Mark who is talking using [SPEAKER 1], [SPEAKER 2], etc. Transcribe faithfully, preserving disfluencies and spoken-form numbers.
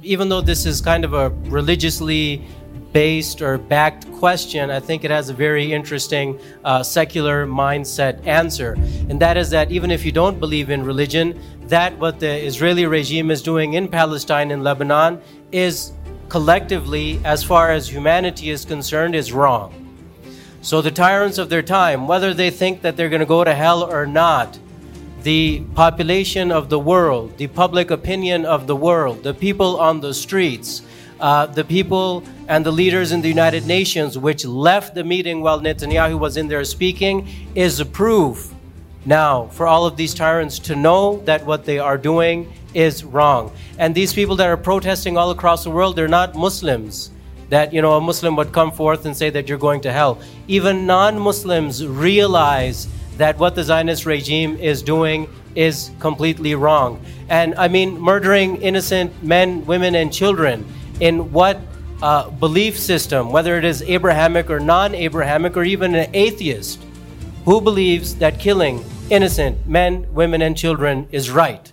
[SPEAKER 1] even though this is kind of a religiously based or backed question, I think it has a very interesting uh, secular mindset answer. And that is that even if you don't believe in religion, that what the Israeli regime is doing in Palestine and Lebanon is collectively, as far as humanity is concerned, is wrong. So the tyrants of their time, whether they think that they're going to go to hell or not, the population of the world, the public opinion of the world, the people on the streets, uh, the people and the leaders in the United Nations, which left the meeting while Netanyahu was in there speaking, is a proof now for all of these tyrants to know that what they are doing is wrong. And these people that are protesting all across the world, they're not Muslims. That, you know, a Muslim would come forth and say that you're going to hell. Even non-Muslims realize that what the Zionist regime is doing is completely wrong. And I mean, murdering innocent men, women, and children, in what uh, belief system, whether it is Abrahamic or non-Abrahamic or even an atheist, who believes that killing innocent men, women, and children is right?